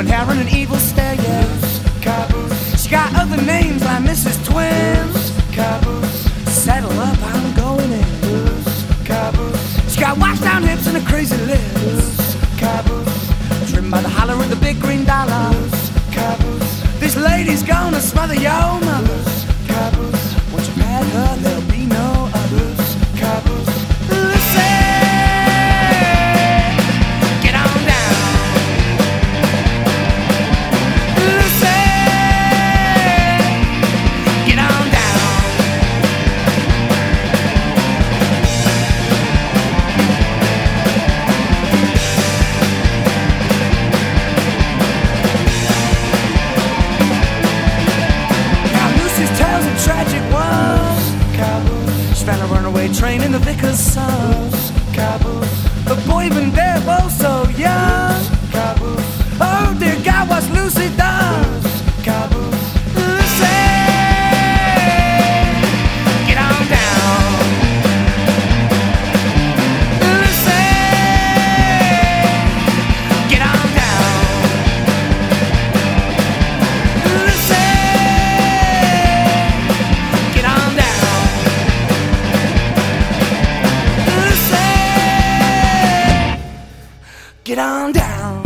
hair and an evil stare, yes. Caboose. She got other names like Mrs. Twins. Caboose. Settle up, I'm going in. Caboose. She got washed down hips and a crazy lips. Caboose. Trimmed by the holler of the big green dollars. Caboose. This lady's gonna smother your mothers. Caboose. Once you've had her, there'll be no others. Caboose. Found a runaway train in the vicar's sons. Caboose. The boy even there, both so young. Caboose. Oh dear God, what's Lucy done? Caboose. Lucy, get on down. Lucy, get on down. Lucy, get on down. Get on down.